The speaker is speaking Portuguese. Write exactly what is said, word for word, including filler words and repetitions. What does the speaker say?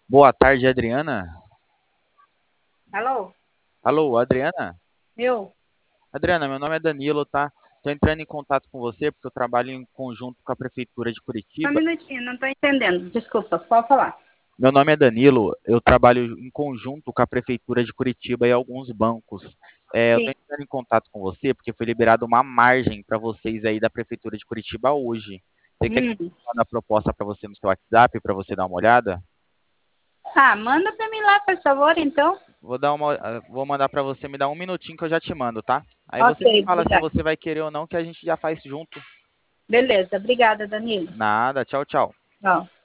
Boa tarde, Adriana. Alô? Alô, Adriana? Eu? Adriana, meu nome é Danilo, tá? Estou entrando em contato com você porque eu trabalho em conjunto com a Prefeitura de Só um Curitiba. minutinho, não estou entendendo. Desculpa, pode falar. Meu nome é Danilo, eu trabalho em conjunto com a Prefeitura de Curitiba e alguns bancos. É, eu Sim. estou entrando em contato com você porque foi liberada uma margem para vocês aí da Prefeitura de Curitiba hoje. Você quer que Hum. eu mande a proposta para você no seu WhatsApp para você dar uma olhada? Ah, manda para mim lá, por favor, então. Vou dar uma, ah, vou mandar para você, me dar um minutinho que eu já te mando, tá? Aí Ok, você me fala se obrigada. você vai querer ou não, que a gente já faz junto. Beleza, obrigada, Danilo. Nada, tchau, tchau. Tchau.